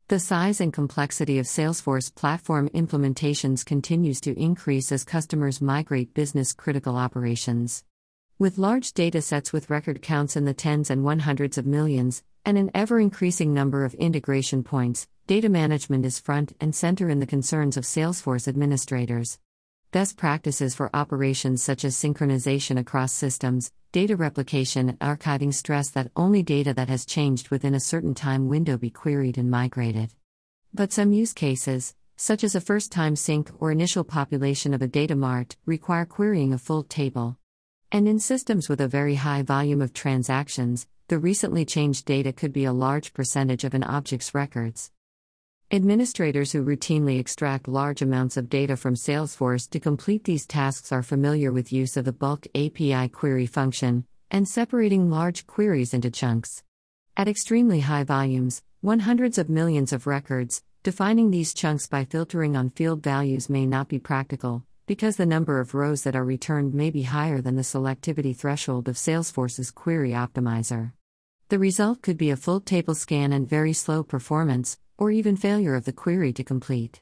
The size and complexity of Salesforce platform implementations continues to increase as customers migrate business-critical operations. With large datasets with record counts in the tens and hundreds of millions, and an ever-increasing number of integration points, data management is front and center in the concerns of Salesforce administrators. Best practices for operations such as synchronization across systems, data replication, and archiving stress that only data that has changed within a certain time window be queried and migrated. But some use cases, such as a first-time sync or initial population of a data mart, require querying a full table. And in systems with a very high volume of transactions, the recently changed data could be a large percentage of an object's records. Administrators who routinely extract large amounts of data from Salesforce to complete these tasks are familiar with use of the bulk API query function, and separating large queries into chunks. At extremely high volumes, hundreds of millions of records, defining these chunks by filtering on field values may not be practical, because the number of rows that are returned may be higher than the selectivity threshold of Salesforce's query optimizer. The result could be a full table scan and very slow performance, or even failure of the query to complete.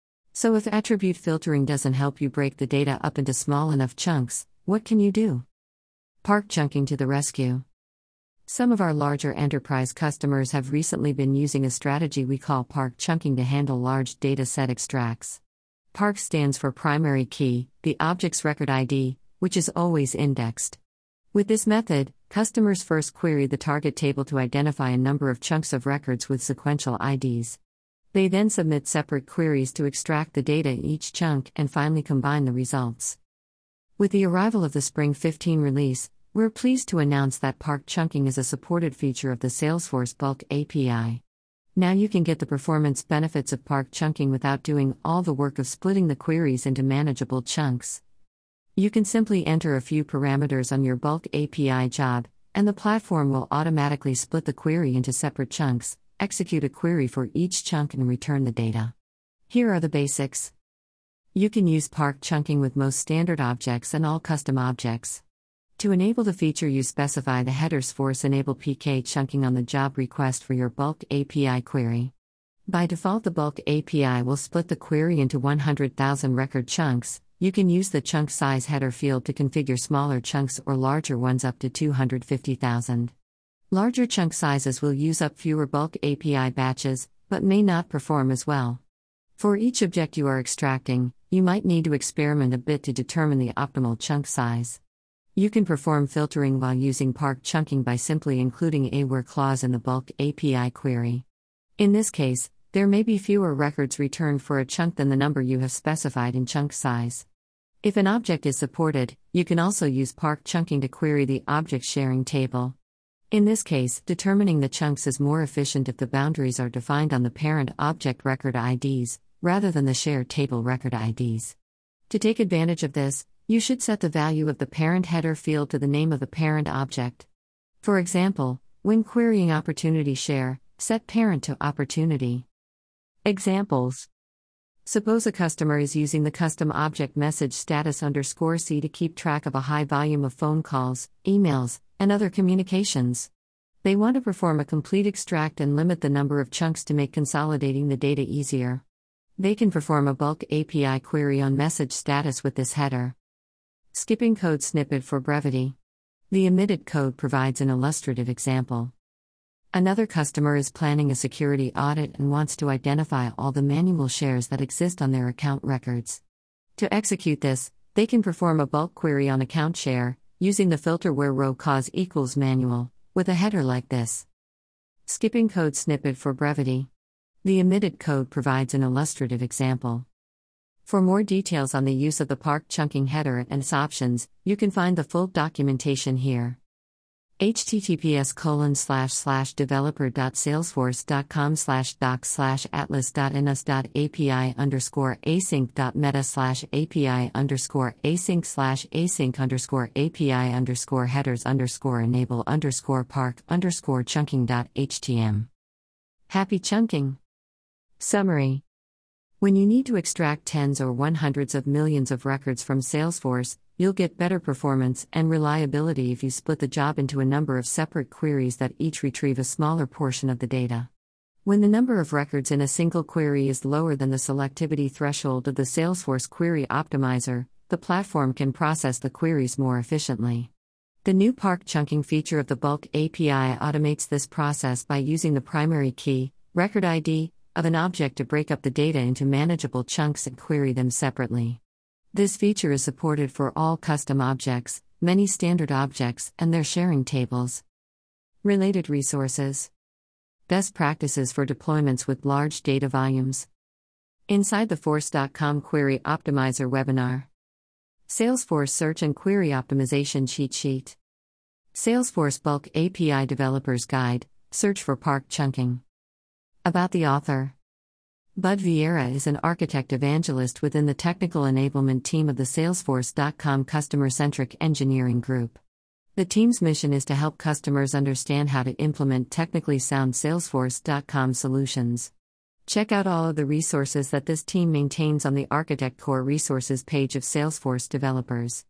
So if attribute filtering doesn't help you break the data up into small enough chunks, what can you do? Park chunking to the rescue. Some of our larger enterprise customers have recently been using a strategy we call park chunking to handle large data set extracts. Park stands for primary key, the object's record ID, which is always indexed. With this method, customers first query the target table to identify a number of chunks of records with sequential IDs. They then submit separate queries to extract the data in each chunk and finally combine the results. With the arrival of the Spring 15 release, we're pleased to announce that park chunking is a supported feature of the Salesforce Bulk API. Now you can get the performance benefits of park chunking without doing all the work of splitting the queries into manageable chunks. You can simply enter a few parameters on your Bulk API job, and the platform will automatically split the query into separate chunks, execute a query for each chunk, and return the data. Here are the basics. You can use park chunking with most standard objects and all custom objects. To enable the feature, you specify the headers force enable PK chunking on the job request for your Bulk API query. By default, the Bulk API will split the query into 100,000 record chunks. You can use the chunk size header field to configure smaller chunks or larger ones up to 250,000. Larger chunk sizes will use up fewer Bulk API batches, but may not perform as well. For each object you are extracting, you might need to experiment a bit to determine the optimal chunk size. You can perform filtering while using park chunking by simply including a where clause in the Bulk API query. In this case, there may be fewer records returned for a chunk than the number you have specified in chunk size. If an object is supported, you can also use park chunking to query the object sharing table. In this case, determining the chunks is more efficient if the boundaries are defined on the parent object record IDs, rather than the share table record IDs. To take advantage of this, you should set the value of the parent header field to the name of the parent object. For example, when querying opportunity share, set parent to opportunity. Examples. Suppose a customer is using the custom object message status _C to keep track of a high volume of phone calls, emails, and other communications. They want to perform a complete extract and limit the number of chunks to make consolidating the data easier. They can perform a Bulk API query on message status with this header. Skipping code snippet for brevity. The omitted code provides an illustrative example. Another customer is planning a security audit and wants to identify all the manual shares that exist on their account records. To execute this, they can perform a bulk query on account share, using the filter where row cause equals manual, with a header like this. Skipping code snippet for brevity. The omitted code provides an illustrative example. For more details on the use of the park chunking header and its options, you can find the full documentation here. https://developer.salesforce.com/atlas.ns.api_async.metas/api_headers_async_api_chunking.htm. Happy chunking! Summary. When you need to extract tens or hundreds of millions of records from Salesforce, you'll get better performance and reliability if you split the job into a number of separate queries that each retrieve a smaller portion of the data. When the number of records in a single query is lower than the selectivity threshold of the Salesforce Query Optimizer, the platform can process the queries more efficiently. The new Park Chunking feature of the Bulk API automates this process by using the primary key, record ID, of an object to break up the data into manageable chunks and query them separately. This feature is supported for all custom objects, many standard objects, and their sharing tables. Related resources. Best practices for deployments with large data volumes. Inside the Force.com Query Optimizer webinar. Salesforce Search and Query Optimization Cheat Sheet. Salesforce Bulk API Developers Guide, Search for Park Chunking. About the author. Bud Vieira is an architect evangelist within the technical enablement team of the Salesforce.com customer-centric engineering group. The team's mission is to help customers understand how to implement technically sound Salesforce.com solutions. Check out all of the resources that this team maintains on the Architect Core Resources page of Salesforce developers.